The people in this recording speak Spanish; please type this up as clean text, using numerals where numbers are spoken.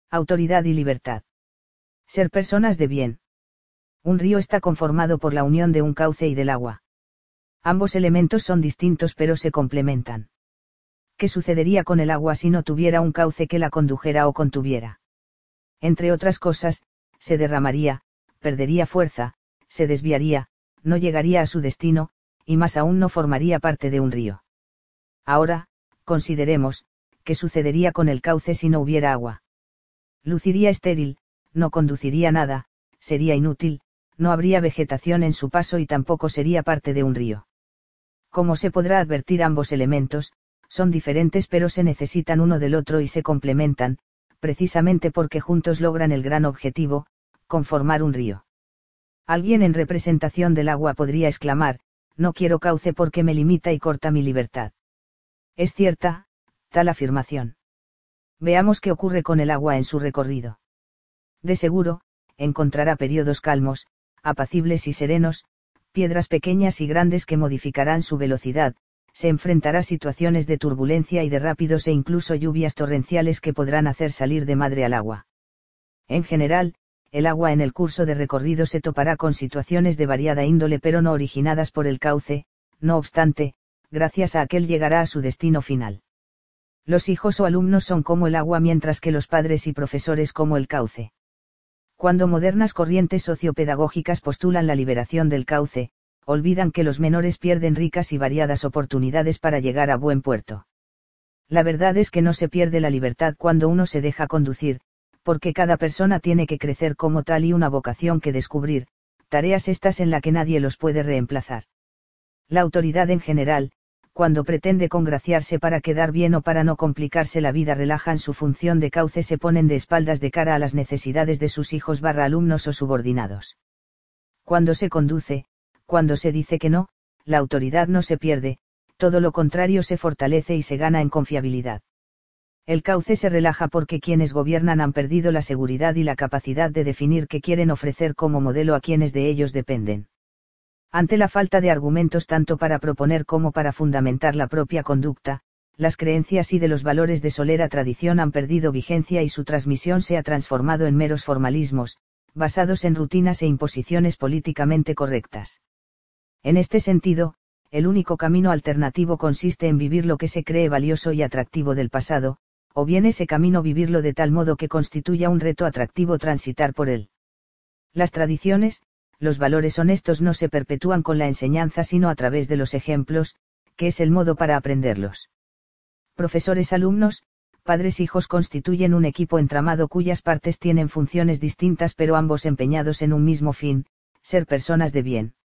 Autoridad y libertad. Ser personas de bien. Un río está conformado por la unión de un cauce y del agua. Ambos elementos son distintos pero se complementan. ¿Qué sucedería con el agua si no tuviera un cauce que la condujera o contuviera? Entre otras cosas, se derramaría, perdería fuerza, se desviaría, no llegaría a su destino, y más aún no formaría parte de un río. Ahora, consideremos, ¿qué sucedería con el cauce si no hubiera agua? Luciría estéril, no conduciría nada, sería inútil, no habría vegetación en su paso y tampoco sería parte de un río. Como se podrá advertir, ambos elementos, son diferentes pero se necesitan uno del otro y se complementan, precisamente porque juntos logran el gran objetivo, conformar un río. Alguien en representación del agua podría exclamar, no quiero cauce porque me limita y corta mi libertad. Es cierta, tal afirmación. Veamos qué ocurre con el agua en su recorrido. De seguro, encontrará periodos calmos, apacibles y serenos, piedras pequeñas y grandes que modificarán su velocidad, se enfrentará a situaciones de turbulencia y de rápidos e incluso lluvias torrenciales que podrán hacer salir de madre al agua. En general, el agua en el curso de recorrido se topará con situaciones de variada índole pero no originadas por el cauce, no obstante, gracias a aquel llegará a su destino final. Los hijos o alumnos son como el agua mientras que los padres y profesores como el cauce. Cuando modernas corrientes sociopedagógicas postulan la liberación del cauce, olvidan que los menores pierden ricas y variadas oportunidades para llegar a buen puerto. La verdad es que no se pierde la libertad cuando uno se deja conducir, porque cada persona tiene que crecer como tal y una vocación que descubrir, tareas estas en la que nadie los puede reemplazar. La autoridad en general, cuando pretende congraciarse para quedar bien o para no complicarse la vida, relajan su función de cauce, se ponen de espaldas de cara a las necesidades de sus hijos / alumnos o subordinados. Cuando se conduce, cuando se dice que no, la autoridad no se pierde, todo lo contrario se fortalece y se gana en confiabilidad. El cauce se relaja porque quienes gobiernan han perdido la seguridad y la capacidad de definir qué quieren ofrecer como modelo a quienes de ellos dependen. Ante la falta de argumentos tanto para proponer como para fundamentar la propia conducta, las creencias y de los valores de solera tradición han perdido vigencia y su transmisión se ha transformado en meros formalismos, basados en rutinas e imposiciones políticamente correctas. En este sentido, el único camino alternativo consiste en vivir lo que se cree valioso y atractivo del pasado, o bien ese camino vivirlo de tal modo que constituya un reto atractivo transitar por él. Las tradiciones, los valores honestos no se perpetúan con la enseñanza sino a través de los ejemplos, que es el modo para aprenderlos. Profesores, alumnos, padres, hijos constituyen un equipo entramado cuyas partes tienen funciones distintas pero ambos empeñados en un mismo fin, ser personas de bien.